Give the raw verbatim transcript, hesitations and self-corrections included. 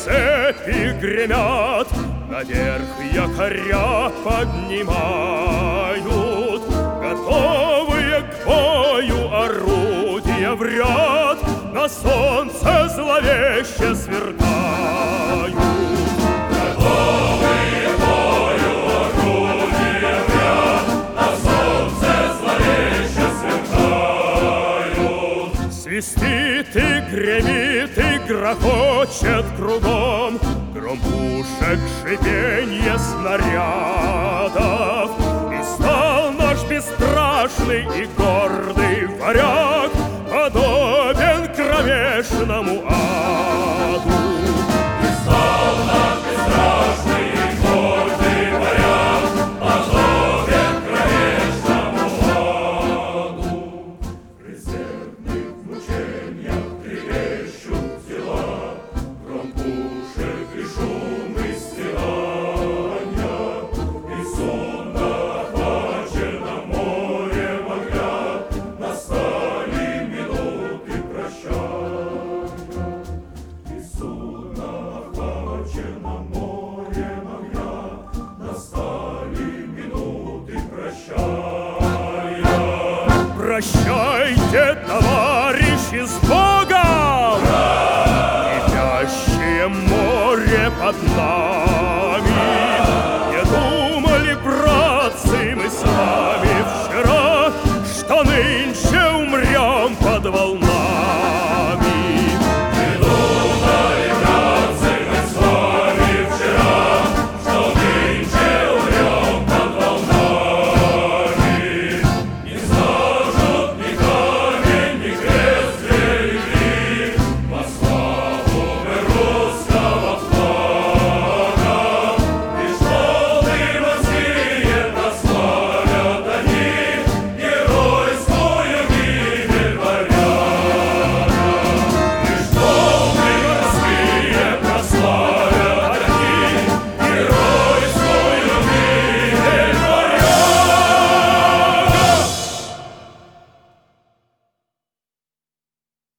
цепи гремят, наверх якоря поднимают, готовые к бою орудия в ряд на солнце зловеще сверкают. Готовые к бою орудия в ряд на солнце зловеще сверкают. Свистит и гремит и грохочет кругом гром пушек, шипенье снарядов. И стал наш бесстрашный и гордый варяг подобен кромешному аду. И стал наш бесстрашный и гордый варяг подобен кромешному аду. Присердных мучениях трепещут тела, гром пушек и шум истязания, и сонно охвачено морем огня, настали минуты прощания. И судно охвачено морем огня, настали минуты прощания. Прощайте, товарищи, с